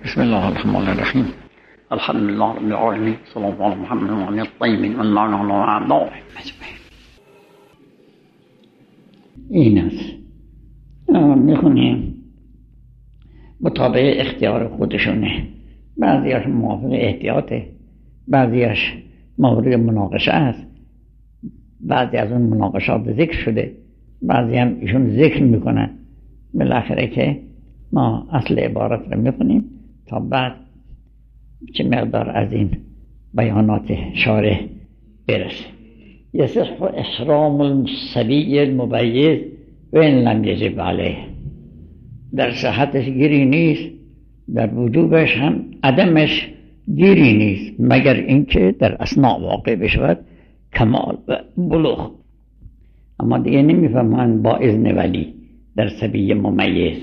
بسم الله الرحمن الرحیم. الحمد لله رب العالمین، صلی الله علی محمد و علی الطیبین و المعنى و اعضاء اجمعین. این است میخونیم مطابق اختیار خودشونه. بعضیش موافق احتیاطه، بعضیش مورد مناقشه است، بعضی از اون مناقشات ذکر شده، بعضی هم ایشون ذکر میکنن. بالاخره که ما اصل عبارت رو میکنیم تا بعد چه مقدار از این بیانات شارح برسه. یصح احرام الصبی الممیز و ان لم یجب علیه. در صحتش گیری نیست، در وجوبش هم عدمش گیری نیست، مگر اینکه در اثناء واقع بشود کمال و بلوغ. اما دیگه نمیفهمن با اذن ولی در صبی ممیز،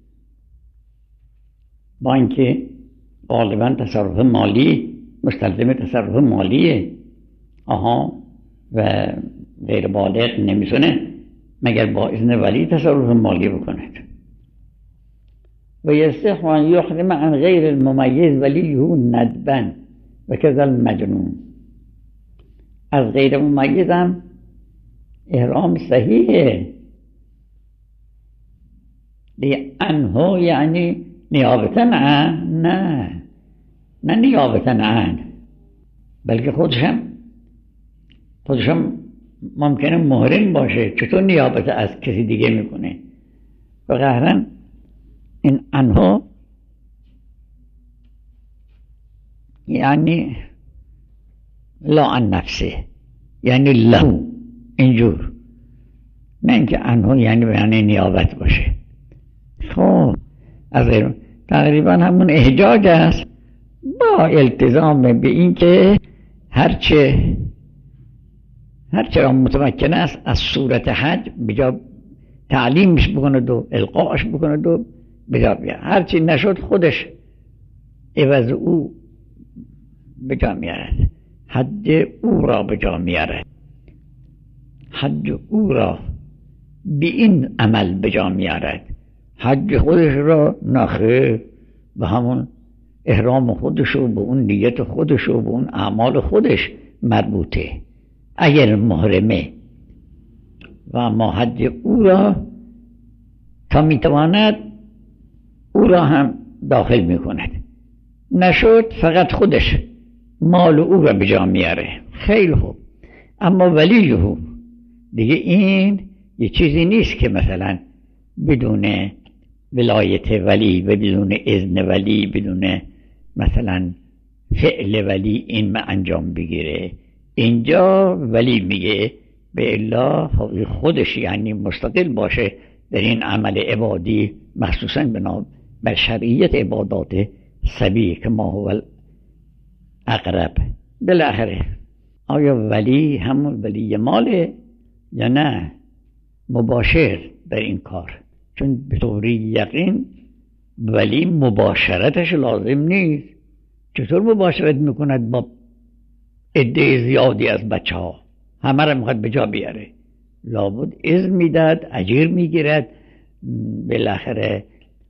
با اینکه غالبا تصرف مالی مستلزم تصرف مالیه و غیر بالغ نمیتونه مگر با اذن ولی تصرف مالی بکنه. و یصح ان یحرم عن غیر الممیز ولیه ندبا و کذا المجنون. از غیر ممیز هم احرام صحیحه. عنه یعنی نیابتا عن، نه نیابتا عن، بلکه خودشم ممکنه محرم باشه. چطور نیابت از کسی دیگه میکنه؟ و قهرن این عنه یعنی لا عن نفسه، یعنی له، اینجور، نه اینکه عنه یعنی نیابت باشه. خب از تقریبا همون احجاج است، با التزام به این که هرچه را متمکن است از صورت حج بجا تعلیمش بکند و القاش بکند و بجا بیارد. هرچی نشد خودش عوض او بجا میارد، حج او را بجا میارد، حج او را به این عمل بجا میارد. حج خودش را نخیر، به همون احرام خودش و به اون نیت خودش و به اون اعمال خودش مربوطه اگر محرمه. و ما حج او را تا میتواند او را هم داخل میکند، نشد فقط خودش مال او را به جا میاره. خیلی خوب. اما ولیه دیگه این یه چیزی نیست که مثلا بدون ولایت ولی و بدون اذن ولی، بدون مثلا فعل ولی این انجام بگیره. اینجا ولی میگه به الا خودش یعنی مستقل باشه در این عمل عبادی، مخصوصا بر شرعیت عبادات صبی که ما هو اقرب. بالاخره آیا ولی همون ولی ماله یا نه مباشر در این کار؟ چون به طور یقین ولی مباشرتش لازم نیست. چطور مباشرت میکند با عده زیادی از بچه ها؟ همه را میخواد به جا بیاره. لابد اذن میداد، اجیر میگیرد، بالاخره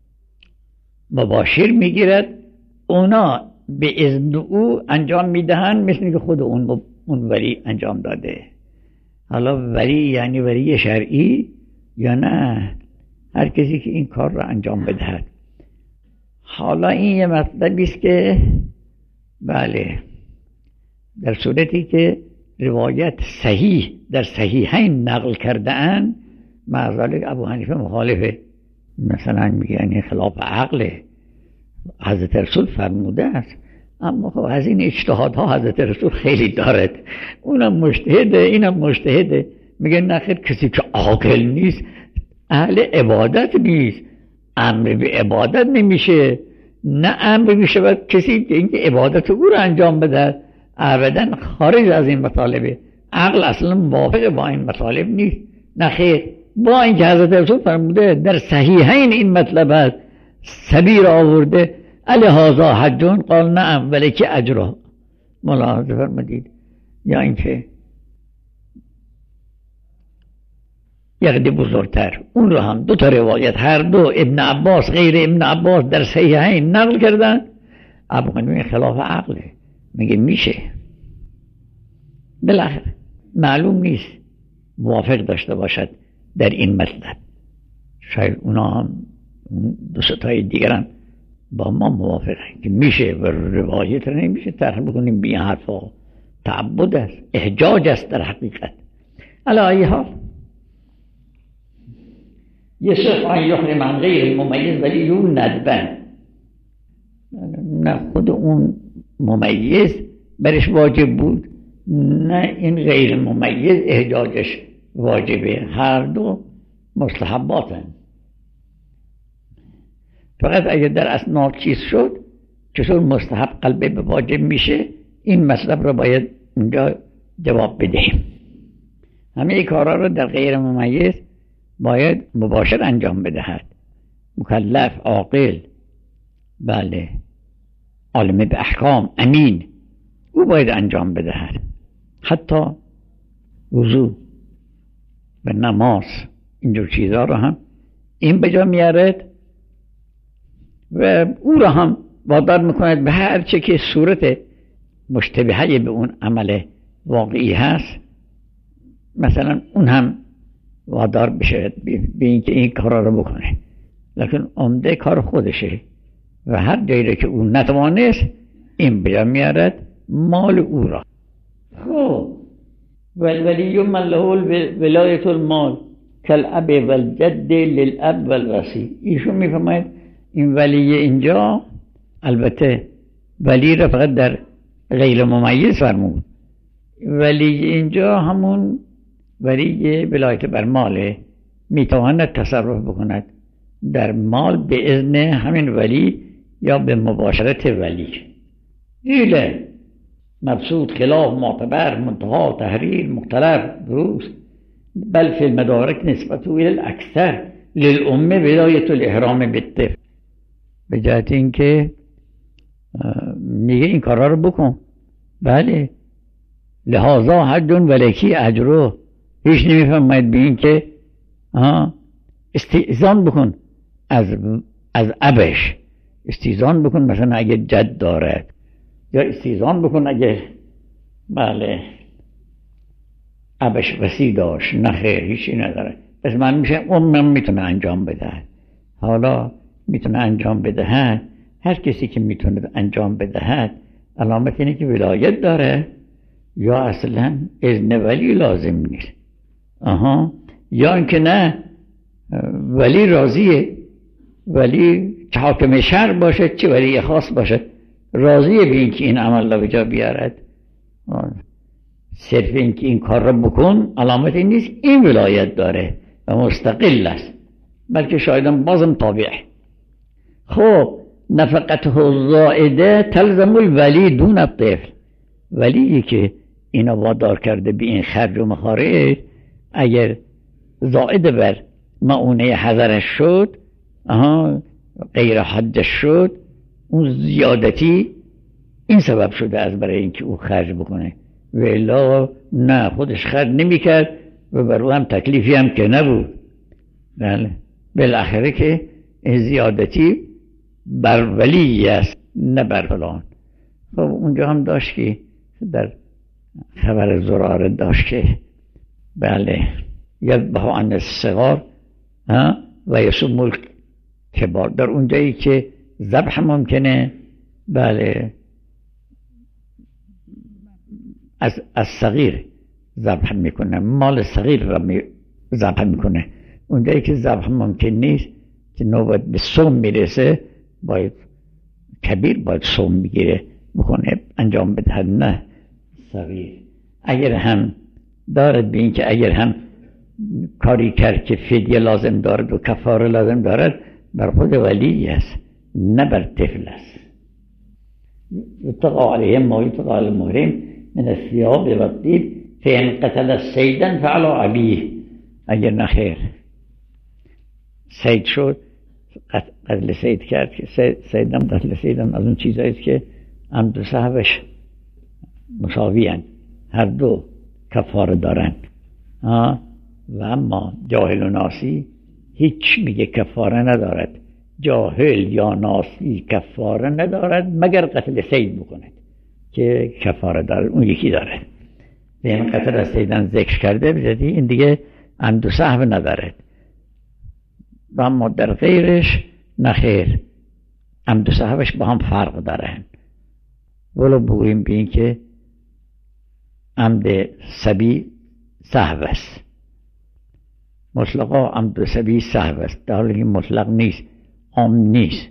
مباشر میگیرد. اونا به اذن او انجام میدهند مثل که خود اون ولی انجام داده. حالا ولی یعنی ولی شرعی یا نه؟ هر کسی که این کار را انجام بدهد. حالا این یه مطلبی است که بله، در صورتی که روایت صحیح در صحیحین نقل کرده اند، معذالک ابو حنیفه مخالفه، مثلا میگه یعنی خلاف عقله، حضرت رسول فرموده است. اما خب از این اجتهادها حضرت رسول خیلی دارد، اونم مجتهده اینم مجتهده. میگه نخیر، کسی که عاقل نیست اهل عبادت نیست، امر به عبادت نمیشه، نه امر میشه و کسی که اینکه عبادت او رو انجام بده. ابدا خارج از این مطالبه. عقل اصلا موافق با این مطالب نیست. نخیر، با اینکه حضرت رسول فرموده در صحیحین این مطلب است، صبی را آورده الهذا حجون قال نعم ولک اجره. ملاحظه فرمودید؟ یا اینکه یقدی بزرگتر، اون رو هم دو تا روایت هر دو ابن عباس غیر ابن عباس در صحیحین نقل کردن. ابو حنیفه خلاف عقله، میگه میشه. بالاخره معلوم نیست موافق داشته باشد در این مطلب. شاید اونا هم دو ستای دیگران با ما موافقه که میشه و روایت رو نمیشه طرح بکنیم بی حرفا. تعبد است، احجاج است در حقیقت. علی ای حال یصح ان یحرم عن غیر الممیز ولی ندبن، نه خود اون ممیز برش واجب بود، نه این غیر ممیز احجاجش واجبه، هر دو مستحباتن. فقط اگر در اسناد چیز شد چطور مستحب قلبه به واجب میشه، این مطلب رو باید اونجا جواب بدهیم. همه کارا رو در غیر ممیز باید مباشر انجام بدهد. مکلف، عاقل، بله، عالم به احکام، امین، او باید انجام بدهد. حتی وضو و نماز اینجور چیزها رو هم این به جا میارد و او را هم وادار میکند به هر چه که صورت مشتبهه به اون عمل واقعی هست، مثلا اون هم وادار بشه به اینکه این کارا رو بکنه، لیکن عمده کار خودشه و هر جایی که اون نتوانست این به جا میارد مال او را. خب والولی من له ولایت المال کالاب والجد للاب والوصی. ایشون میفهمد این ولی اینجا البته ولی را فقط در غیر ممیز فرمود، ولی اینجا همون ولی ولایت بر ماله، میتواند تصرف بکند در مال به اذن همین ولی یا به مباشرت ولی. ایله مبسوط خلاف معتبر منتها تحریر مختلف دروس بل فی المدارک نسبت الى الاکثر للامه ولایت الاحرام بالطفل. به جهت اینکه میگه این کارا رو بکن، بله، لحاظا حج ولکی اجرو. هیچ نمیفهمید به این که استئذان بکن از ابش، استئذان بکن مثلا اگه جد دارد، یا استئذان بکن اگه بله ابش وسی داشت. نه خیر، هیچی نداره. پس من میشه من میتونه انجام بده. حالا میتونه انجام بدهد، هر کسی که میتونه انجام بدهد علامت اینه که ولایت داره یا اصلا اذن ولی لازم نیست. یا اینکه نه ولی راضیه، ولی چه حاکم شرع باشه چه ولی خاص باشه راضیه به اینکه این عمل را به جا بیارد. صرف اینکه این کار را بکن علامت این نیست این ولایت داره و مستقل است، بلکه شایدم بازم تابعه. خب نفقته الزائده تلزم الولی دون الطفل. ولی که اینا وادار کرده به این خرج و مخارج اگر زائده بر معونه حضرش شد، غیر حجش شد، اون زیادتی این سبب شده از برای اینکه او خرج بکنه، و الا نه خودش خرج نمی کرد و بر او هم تکلیفی هم که نبود. بله، بالاخره که زیادتی بر ولی است نه بر فلان. خب اونجا هم داشت که در خبر زراره داشت که بله یذبح عن الصغار و یصوم الکبار. در اونجایی که ذبح ممکنه، بله، از صغیر ذبح میکنه، مال صغیر را ذبح میکنه. اونجایی که ذبح ممکن نیست که نوبت به صوم میرسه باید کبیر باید صوم بگیره بکنه انجام بده، نه صغیر. اگر هم دارد به این که اگر هم کاری کرد که فدیه لازم دارد و کفاره لازم دارد بر خود ولی است نه بر طفل است. یتقى علیهم ما یتقى علی المحرم من الثیاب و الطیب فان قتل صیدا فعلی ابیه. اگر نخیر صید شد، قتل صید کرد که صیدم قتل صیدم از اون چیزایی که عمد و سهوش مساوی هستند، هر دو کفاره دارند. و اما جاهل و ناسی هیچ میگه کفاره ندارد. جاهل یا ناسی کفاره ندارد مگر قتل صید بکند که کفاره دارد، اون یکی داره. این قتل از صیدن ذکر کرده بزدی، این دیگه عمد و سهو ندارد. و اما در غیرش نخیر، عمد و سهوش با هم فرق دارن. ولو بگوییم به این که عمد سبی سهو است، مطلقا عمد سبی سهو است، در حالی که مطلق نیست، عام نیست.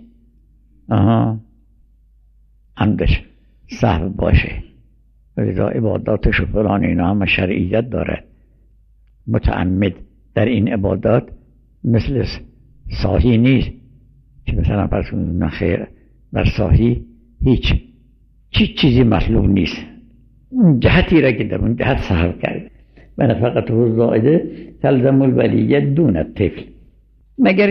عمدش سهو باشه. ولذا عباداتش و فلان اینا هم شرعیت دارد. متعمد در این عبادات مثل ساهی نیست که مثلا فرض کنید نخیر بر ساهی هیچ چیزی مطلوب نیست، اون جهتی را که در اون جهت سهو کرده. و نفقت و زائده تلزم الولیه دون الطفل، مگر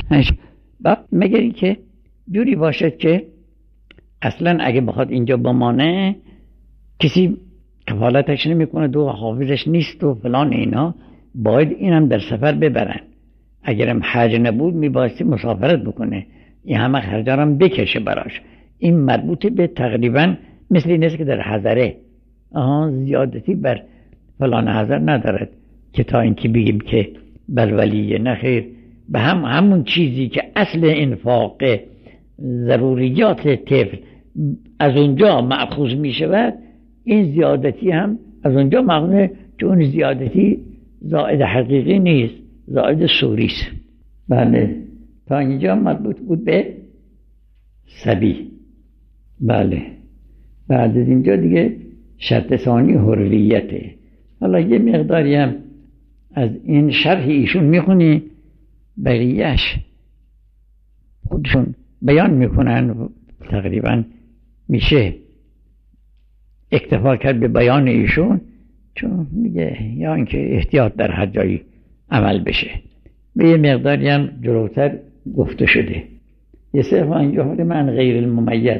اینکه جوری باشد که اصلا اگه بخواد اینجا بمانه کسی کفالتش نمیکنه، دو حافظش نیست و فلان اینا، باید اینم در سفر ببرن. اگرم حج نبود میبایستی مسافرت بکنه، این همه خرجارم بکشه براش. این مربوط به تقریبا مثل این است که در حضره زیادتی بر فلان حضر ندارد که تا اینکه بگیم که بر ولیه. نخیر، به همون چیزی که اصل انفاق ضروریات طفل از اونجا مأخوذ می شود، این زیادتی هم از اونجا مأخوذه، چون زیادتی زائد حقیقی نیست، زائد صوری است. بله، تا اینجا مربوط بود به سبی. بله، بعد از اینجا دیگه شرط ثانی حریته. حالا یه مقداری هم از این شرح ایشون میخونی، بقیهش خودشون بیان میکنن. تقریبا میشه اکتفا کرد به بیان ایشون، چون میگه یا اینکه احتیاط در هر جایی عمل بشه. به یه مقداری هم جلوتر گفته شده. یه صرف اینجا من غیر الممیز.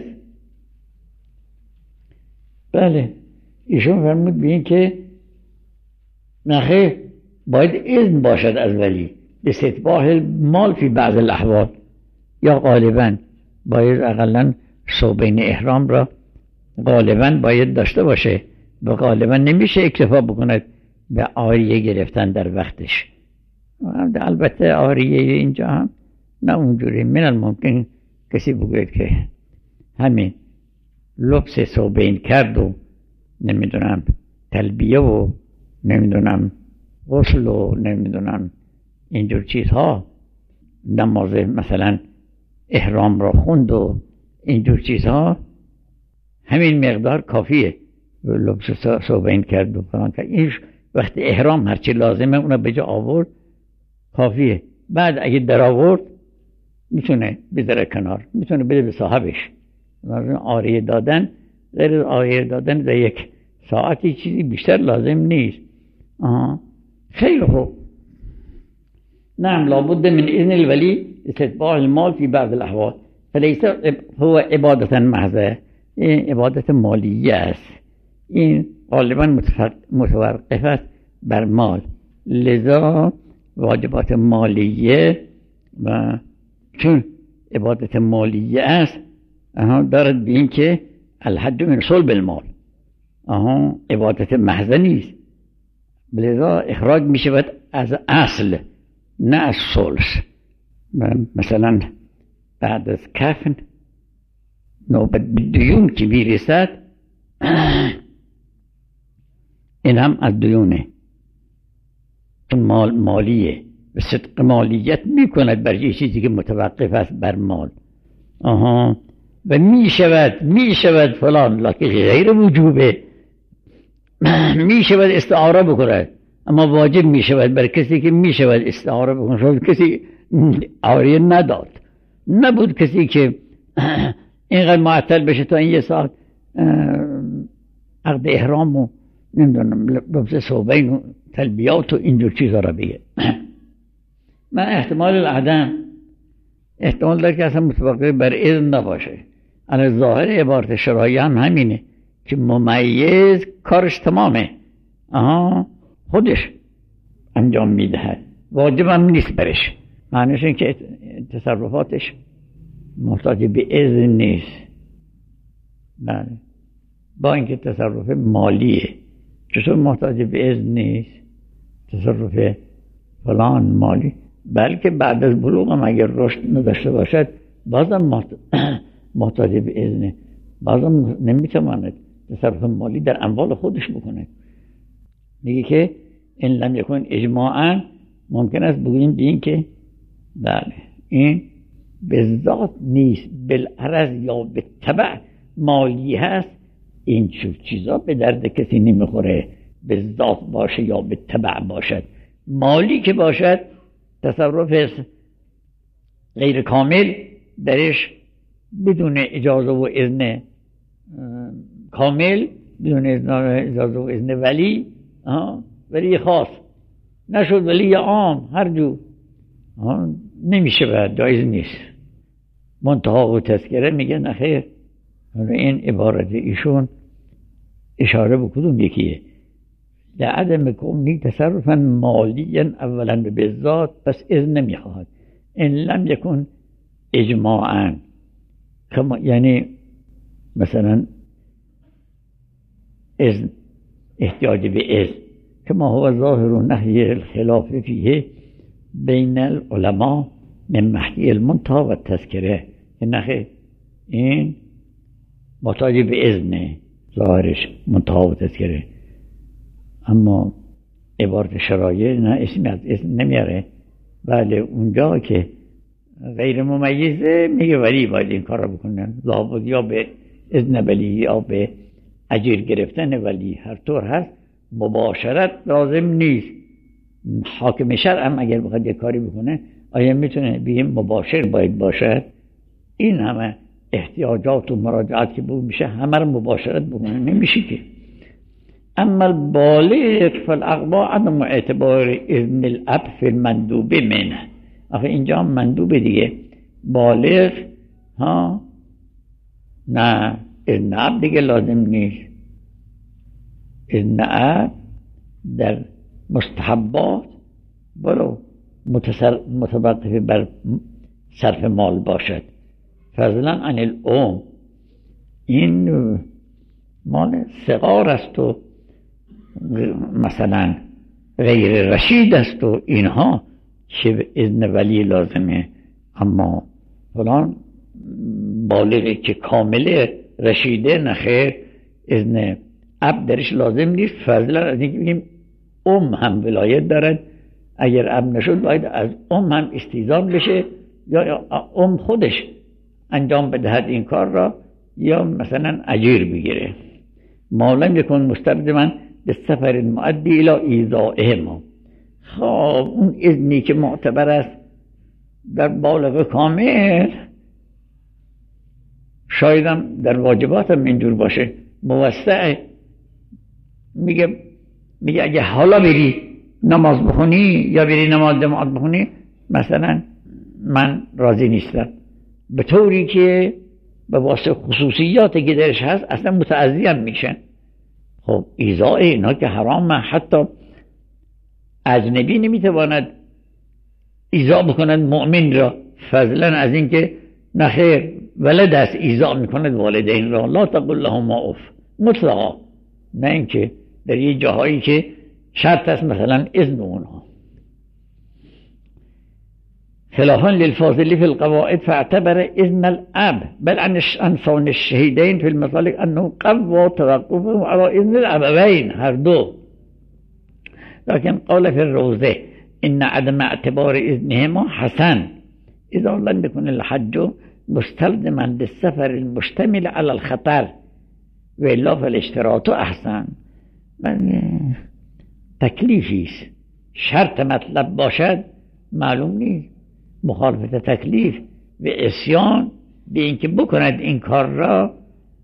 بله، ایشون فرمود به این که نخیر، باید اذن باشد از ولی به استتباع مال فی بعض الاحوال، یا غالبا باید اقلا صوبین احرام را غالبا باید داشته باشه و غالبا نمیشه اکتفا بکند به عاریه گرفتن در وقتش. البته عاریه اینجا هم نه اونجوری. من الممکن کسی بگوید که همین لبس صوبین کرد و نمیدونم تلبیه و نمیدونم غسل و نمیدونم اینجور چیزها، نماز مثلا احرام را خوند و اینجور چیزها، همین مقدار کافیه. لبس صوبین کرد و فلان کرد، این وقت احرام هرچی لازمه اونا به جا آورد کافیه. بعد اگه در آورد میتونه بذاره کنار، میتونه بده به صاحبش. عاریه دادن غیر عاریه دادن در یک ساعتی چیزی بیشتر لازم نیست. خیلی خوب. نعم، لابد من اذن الولی استتباع المال في بعض الاحوال فليس هو عبادة محضه، این عبادت مالیه است. این غالبا متوقف است بر مال، لذا واجبات مالیه و چون عبادت مالیه است دارد به این که الحج من صلب المال، عبادت محضه نیست، لذا اخراج می شود از اصل نه از ثلث. مثلا بعد از کفن نوبت دیون که بیرسد این هم از دیونه، چون مالیه و صدق مالیت می کند بر یه چیزی که متوقف است بر مال. و می شود فلان، لکه غیر وجوبه، می شود استعاره بکند، اما واجب می شود بر کسی که می شود استعاره بکند. شاید کسی عاریه نداد، نبود کسی که اینقدر معطل بشه تا این یه ساعت عقد احرام و نمیدونم لبس صوبین و تلبیات و اینجور چیزا را بگه. من احتمال العدم، احتمال داره که اصلا متوقف بر اذن نباشه. الان ظاهر عبارت شرعی هم همینه که ممیز کارش تمامه، خودش انجام میدهد، واجب هم نیست برش. معنیش این که تصرفاتش محتاج به اذن نیست. بله، با اینکه تصرف مالیه، چطور محتاج به اذن نیست؟ تصرف فلان مالی، بلکه بعد از بلوغ هم اگر رشد نداشته باشد بازم محتاج به اذنه، بازم نمیتواند تصرف مالی در اموال خودش بکنه. میگه که این لم یکن اجماعاً، ممکن است بگوییم به این که بله این به ذات نیست، بالعرض یا به تبع مالی هست، این چیزا به درد کسی نمیخوره، به ذات باشه یا به تبع باشد. مالی که باشد تصرف غیر کامل درش بدون اجازه و اذن کامل، بدون اجازه و اذن ولی خاص نشد، ولی عام هر جو نمیشه، باید جایز نیست. منتها و تذکره میگه نخیر. این عبارت ایشون اشاره به کدوم یکیه؟ لعدم کونی تصرفا مالیا اولا به ذات، پس اذن نمیخواهد. این لم یکن اجماعا، یعنی مثلا اذن، احتیاج به اذن، کما هو ظاهر نهی الخلاف فیه بین العلماء من محکی المنتهى و تذکره. نخیر، این محتاج به اذنه ظاهرش، منتهى و تذکره. اما عبارت شرایع نه، اسمی از اذن نمیاره. بله، اونجا که غیر ممیزه میگه ولی باید این کار رو بکنن، لابد یا به اذن ولی یا به اجیر گرفتن ولی، هر طور هست مباشرت لازم نیست. حاکم شرع هم اگر بخواد یک کاری بکنه، آیا میتونه بگیم مباشر باید باشد؟ این همه احتیاجات و مراجعات که بود میشه همه رو مباشرت بکنه، نمیشه که. اما البالغ فالاغبا عدم اعتبار اذن الاب فی المندوب منه. آخه اینجا مندوب دیگه، بالغ نه، اذن اب دیگه لازم نیست. اذن اب در مستحبات برو متوقف بر صرف مال باشد، فضلا عن الام. این مال صغار است و مثلا غیر رشید است و اینها که اذن ولی لازمه. اما فلان بالغی که کامل رشیده نخیر، اذن اب درش لازم نیست. فضلا از اینکه بگیم هم ولایت دارد، اگر اب نشد باید از هم استیضاح بشه، یا خودش انجام بدهد این کار را، یا مثلا اجیر بگیره. مالم یکن مستلزما به سفر المؤدی الی ایذائهما. خب اون اذنی که معتبر است در بالغ کامل، شاید هم در واجبات هم اینجور باشه، موسع. میگه اگه حالا بری نماز بخونی یا بری نماز جماعت بخونی، مثلا من راضی نیستم، به طوری که به واسه خصوصیاتی که درش هست اصلا متعذی هم میشن. خب ایذاء اینا که حرامه، حتی اجنبی نمیتواند ایذاء بکند مؤمن را، فضلا از اینکه نخیر ولد است ایذاء میکند والدین را. لا تقل لهما اف مطلقا، نه اینکه در یه جاهایی که شرط است مثلا اذن اونها. خلافا للفاضل في القواعد فاعتبر اذن الاب بل عن صون الشهيدين في المسالك انه قوى توقفه على اذن الابوين هر دو. لكن قال في الروضه ان عدم اعتبار اذنهما حسن اذا لم يكن الحج مستلزما للسفر المشتمل على الخطر والا فالاشتراط احسن. من تکلیفی است، شرط مطلب باشد معلوم نیست. مخالفت تکلیف و عصیان به اینکه بکند این کار را،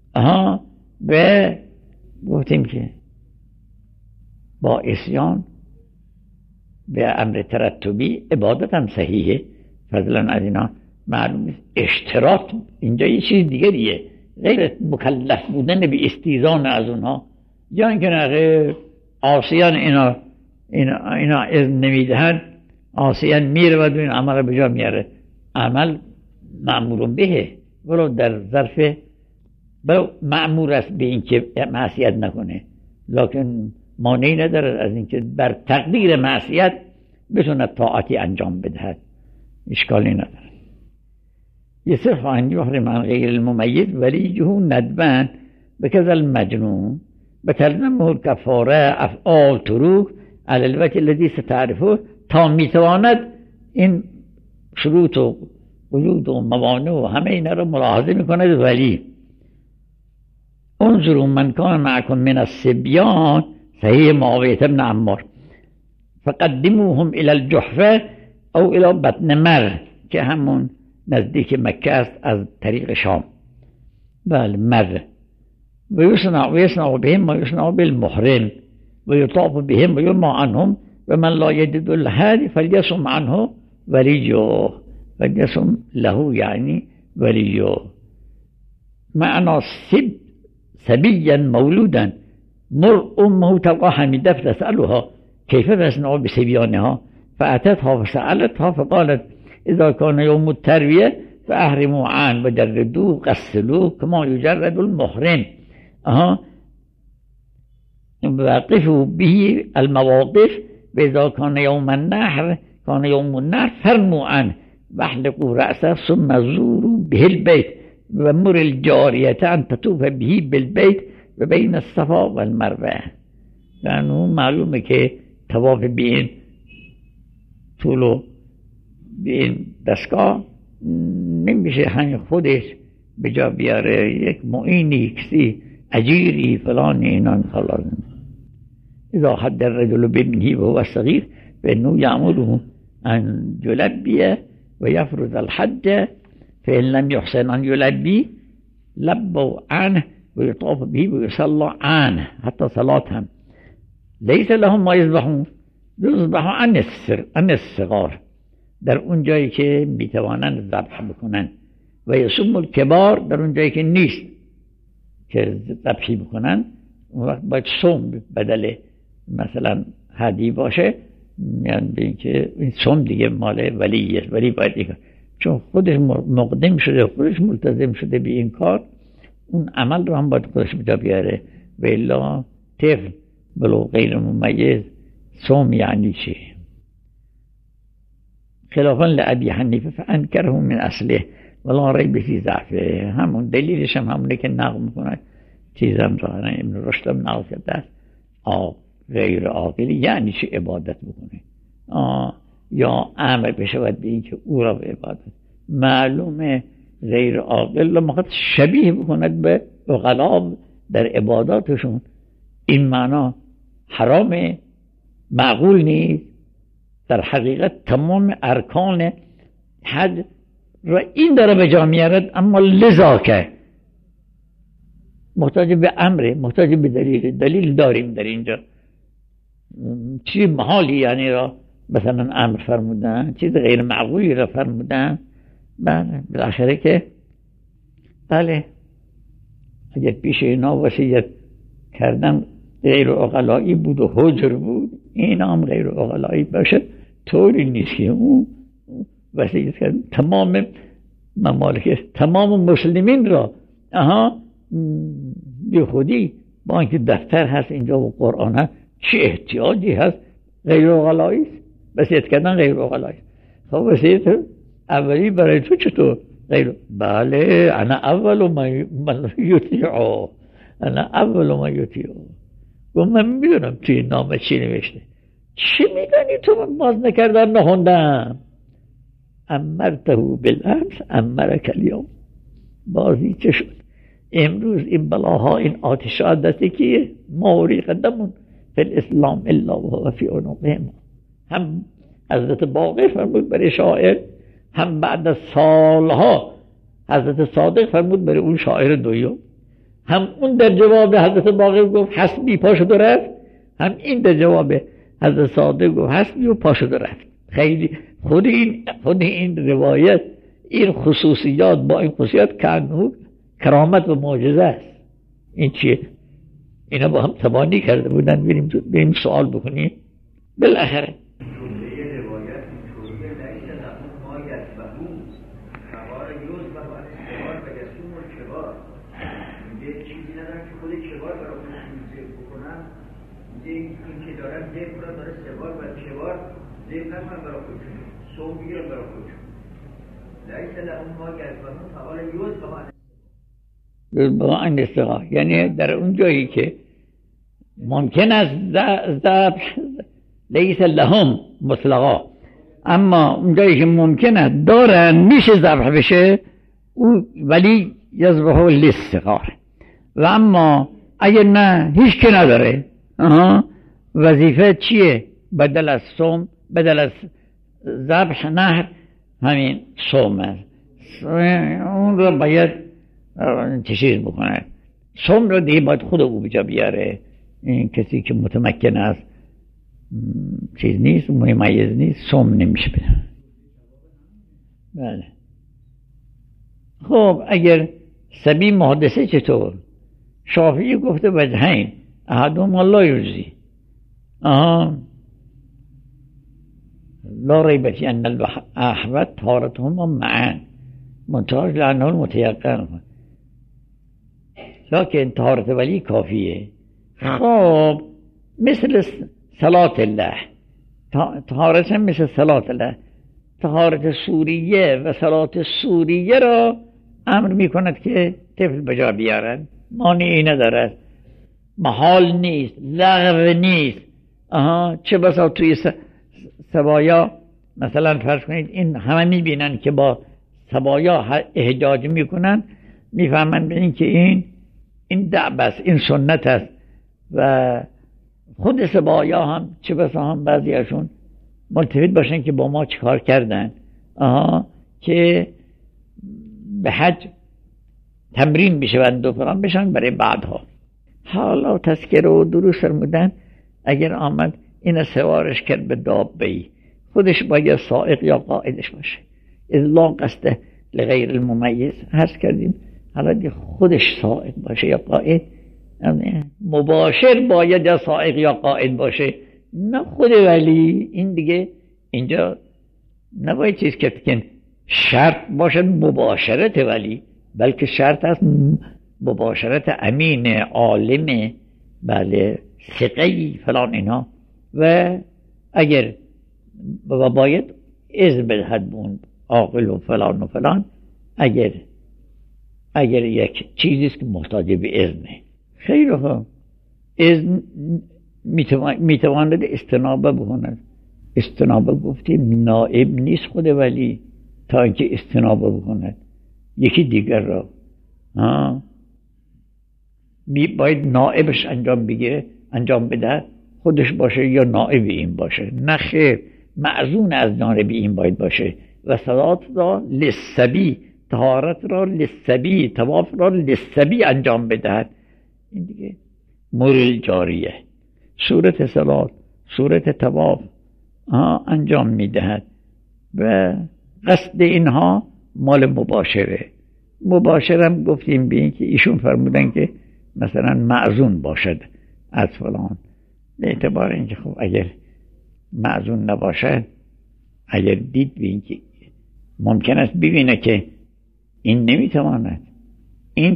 به گفتیم که با عصیان به امر ترتبی عبادت هم صحیحه، فضلا از اینا معلوم نیست. اشتراط اینجا یه چیز دیگریه، غیر مکلف بودن به استیزان از اونها، یا اینکه نه غیر عاصیان اینا اینا اذن نمیدهن، عاصیان میره و این عمل رو به جا میاره. عمل مأمور به، ولو در ظرف ولو مأمور است به اینکه معصیت نکنه، لکن مانعی نداره از اینکه بر تقدیر معصیت بتونه طاعتی انجام بدهد، اشکالی نداره. یصرف عن یحرم عن غیر الممیز ولیه ندبا بکذا المجنون بتلزمه الکفاره افعال تروک علی الوجه الذی ستعرفه، تا میتواند این شروط و قیود و موانع و همه اینا رو ملاحظه میکند. ولی انظروا من کان معکم من الصبیان، صحیح معاویه بن عمار، فقدموهم الى الجحفه او الى بطن مر، که همون نزدیک مکه است از طریق شام. بله مر. و یصنع بهم و یصنع بالمحرم و یطاف بهم و یرمى عنهم و من لا یجد الهادی فلیصم عنه ولیه، فلیصم له یعنی ولیه. معنى سبيا مولودا مر امه تلقى حميدة فتسألها كيف تصنع بصبيانها، فأتتها فسألتها فقالت إذا كان يوم التروية فأحرموا عنه وجردوه غسلوه كما يجرد المحرم، وقفوا به المواقف، وإذا كان يوم النحر كان يوم النحر فرموا عنه واحلقوا رأسه ثم زوروا به البيت ومر الجارية أن تطوف به بالبيت و بین الصفا و المروه. لأنه معلومه که طواف به این طول و به این دستگاه نمیشه همین خودش به جا بیاره، یک معینی کسی اجیری فلان اینان خلاص. اذا حد الرجل بابنه وهو صغير فإنه يأمره أن يلبي ويفرض الحج، فإن لم يحسن أن يلبي لبوا عنه ويطاف به ويصلى عنه حتى صلاتهم. ليس لهم ما يذبحون، يذبحوا عن الصغار، در اون جایی که میتوانند ذبح بکنن، و یصوم الکبار در اون جایی که نیست که ذبحی بکنن، اون وقت باید صوم بدل مثلا هدی باشه، یعنی به اینکه این صوم دیگه مال ولی است، ولی باید دیگه چون خودش مقدم شده، خودش ملتزم شده به این کار، اون عمل رو هم باید خودش بجا بیاره. و الا طفل بلو غیر ممیز صوم یعنی چی؟ خلافا لأبی حنیفه فانکره من اصله ولا ریب فی ضعفه. همون دلیلش هم همونه که نقل میکنه چیزم ظاهرا ابن رشد هم نقل کرده است، غیر عاقل یعنی چی عبادت بکنه، یا امر بشود به این که او را به عبادت. معلومه غیر عاقل لما شبیه بکند به عقلا در عباداتشون، این معنا حرام معقول نیست. در حقیقت تمام ارکان حج را این داره به جا میارد، اما لذا که محتاج به امره، محتاج به دلیل داریم در اینجا. چیز محالی یعنی را مثلا امر فرمودن، چیز غیر معقولی را فرمودن. بله بالاخره که بله اگر پیش اینا وصیت کردن غیر عقلایی بود و حجر بود، این هم غیر عقلایی باشه، طوری نیست که اون وصیت کردن تمام ممالک تمام مسلمین را به خودی با اینکه دفتر هست اینجا و قرآن هست، چه احتیاجی هست غیر عقلایی وصیت کردن؟ غیر عقلایی. خب وصیت اولی برای تو چطور غیر؟ بله انا اول من یطیعه، انا اول من یطیعه. و من میدونم توی نامه چی نوشته. چی میدونی تو؟ من باز نکردم نخوندم. امرته بالامس امرک الیوم. بازی چه شد؟ امروز این بلاها، این آتشات دستی کیه؟ موری قدمون فی الاسلام الا و فی عنقهم. هم حضرت باقر فرمود برای شاعر، هم بعد از سالها حضرت صادق فرمود برای اون شاعر دویم. هم اون در جواب حضرت باقر گفت حسبی پاشد و رفت، هم این در جواب حضرت صادق گفت حسبی و پاشد و رفت. خیلی خود این روایت، این خصوصیات با این خصوصیات کانو کرامت و معجزه است. این چیه؟ اینا با هم تبانی کرده بودن. بریم سوال بکنیم. بالاخره این که دارن ذکر را داره سوار و چوار ذکر نکنن برای خودشون صوم بگیرن برای خودشون لیس لهم ما یکسبون فقال یوز با این استقا، یعنی در اون جایی که ممکن است ذبح لیس لهم مطلقا، اما اون جایی که ممکن است دارن میشه ذبح بشه او ولی یذبحه للاستقار، و اما اگر نه هیچ که نداره وظیفه چیه؟ بدل از صوم، بدل از ذبح نهر همین صوم است. اون رو باید چیز بکنه، صوم رو دیگه باید خود او بجا بیاره. این کسی که متمکن است چیز نیست، ممیز نیست، صوم نمیشه بده. بله خب اگر سبی محدثه چطور؟ شافعی گفته وجهین احدهما لا یجزی لا ریب فی ان الاحوط طهارتهما معا منتهاش لانه المتیقن، لکن طهارت ولی کافیه. خب مثل صلاة الله، طهارت مثل صلاة الله، طهارت سوریه و صلاة سوریه را امر می کند که طفل بجا بیارد، مانعی ندارد، محال نیست، لغو نیست. چه بسا توی سبایا مثلا فرض کنید این همه میبینن که با سبایا احجاج میکنن، میفهمن به این که این دعب است، این سنت است، و خود سبایا هم چه بسا هم بعضیشون ملتفت باشن که با ما چیکار کردن، که به حج تمرین بشوند و فرام بشن برای بعدها. حالا تذکره و دروس فرمودن اگر آمد این سوارش کرد به دابه‌ای، خودش باید سائق یا قائدش باشه، اذ قصد لغیر الممیز عرض کردیم. حالا خودش سائق باشه یا قائد، مباشر باید یا سائق یا قائد باشه، نه خود ولی. این دیگه اینجا نباید چیز که شرط باشد مباشرت ولی، بلکه شرط است مباشرت امین عالم، بله ثقه‌ای فلان اینا، و اگر و باید اذن بدهد اون عاقل و فلان و فلان، اگر یک چیزیست که محتاج به اذنه. خیلی خوب، اذن میتواند استنابه بکند. استنابه گفتیم نائب نیست خود ولی تا اینکه استنابه بکند یکی دیگر را باید نائبش انجام بده، خودش باشه یا نائب این باشه، نه خیر، معزون از جانب این باید باشه. و صلات را للصبی، طهارت را للصبی، طواف را للصبی انجام بدهد. این دیگه مور جاریه، صورت صلات، صورت طواف انجام میدهد و قصد اینها مال مباشره. مباشرم گفتیم به این که ایشون فرمودن که مثلا معزون باشد از فلان، به اعتبار اینکه خب اگر معزون نباشد، اگر دید به این که ممکن است ببینه که این نمیتواند، این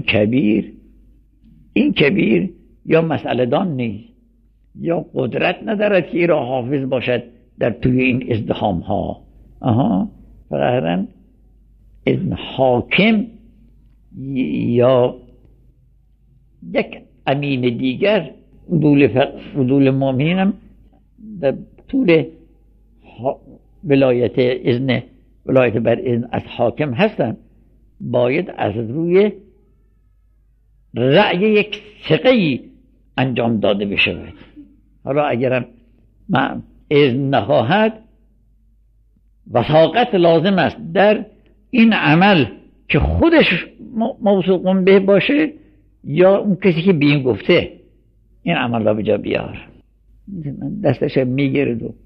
کبیر یا مسئله دان نیست یا قدرت ندارد که ای را حافظ باشد در توی این ازدحام ها، فرهرن اذن حاکم یا یک امین دیگر، عدول مومنینم در طول ولایت بر اذن از حاکم هستن، باید از روی رأی یک ثقه‌ای انجام داده بشود. حالا اگرم اذن نخواهد، وثاقت لازم است در این عمل که خودش موثوق به باشه یا اون کسی که به این گفته این عمل را به جا بیار. دستش میگیرد و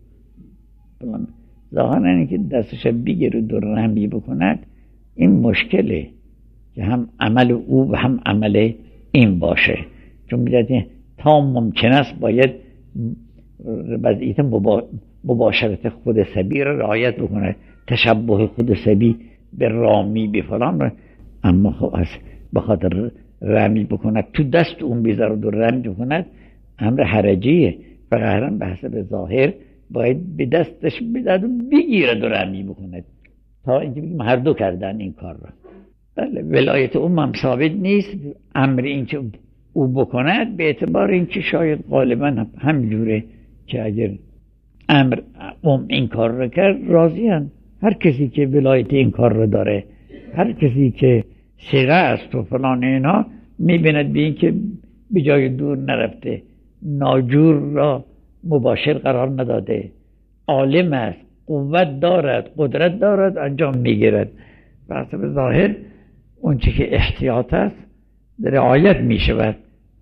ظاهرا اینکه دستش بگیرد و رحمی بکند، این مشکله که هم عمل او و هم عمل این باشه، چون میگه تا ممکن است باید وضعیت مباشرت خود سبی را رعایت بکنه، تشبه خود سبی به رامی به فلان، اما خب از بخاطر رمی بکند تو دست اون بیزارد و رمی بکند امر حرجیه و قهرا به حسب ظاهر باید به دستش بدد و بگیرد و رمی بکند تا اینکه بگیم هر دو کردن این کار را. بله ولایت هم ثابت نیست، امر اینکه او بکند به اعتبار اینکه شاید غالبا همجوره که اگر امر این کار را کرد راضی‌اند. هر کسی که ولایت این کار را داره، هر کسی که صیغه است و فلان اینا میبیند به این که به جای دور نرفته، ناجور را مباشر قرار نداده، عالم است، قوت دارد، قدرت دارد، انجام میگیرد. به حسب ظاهر اون چی که احتیاط است رعایت میشود.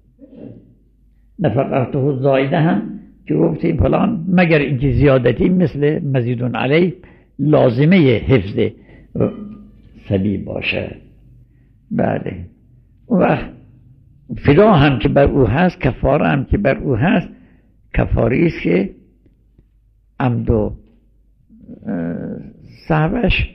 نفقته زایده هم که گفتیم فلان مگر اینکه زیادتی مثل مزیدون علی لازمه حفظ سبی باشه. بله اون وقت فدا هم که بر او هست، کفاره هم که بر او هست، کفاری است که عمد و سهوش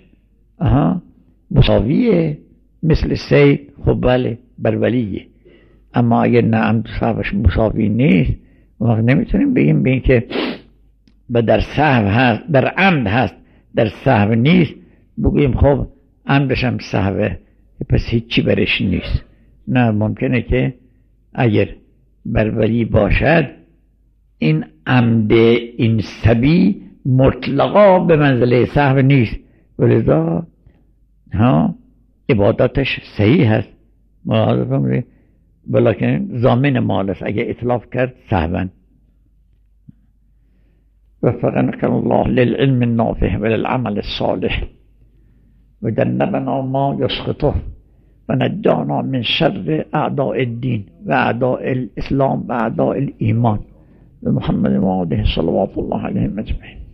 مساویه مثل سید. خب بله بر ولیه، اما اگر نه عمد و سهوش مساوی نیست وقت نمیتونیم بگیم به این که در سهو هست، در عمد هست، در سهو نیست، بگیم خب عمدش هم سهوه پس هیچی برش نیست. نه، ممکنه که اگر بر ولی باشد این عمد این سبی مطلقا به منزله سهو نیست، ولذا عباداتش صحیح هست ولیکن ضامن مال است اگر اطلاف کرد سهوا. وفقنك الله للعلم النافع وللعمل الصالح وجنبنا ما يسخطه ونجانا من شر أعداء الدين وأعداء الإسلام وأعداء الإيمان بمحمد وآله صلوات الله عليهم أجمعين.